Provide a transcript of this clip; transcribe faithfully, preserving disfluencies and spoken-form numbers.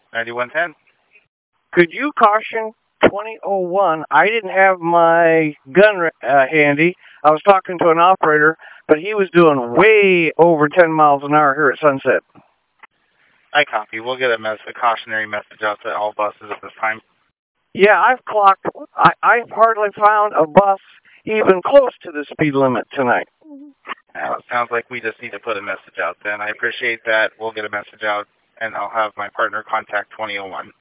ninety-one ten. Could you caution twenty oh one? I didn't have my gun uh, handy. I was talking to an operator, but he was doing way over ten miles an hour here at Sunset. I copy. We'll get a, mess a cautionary message out to all buses at this time. Yeah, I've clocked. I, I've hardly found a bus even close to the speed limit tonight. Uh, sounds like we just need to put a message out then. I appreciate that. We'll get a message out, and I'll have my partner contact twenty oh one.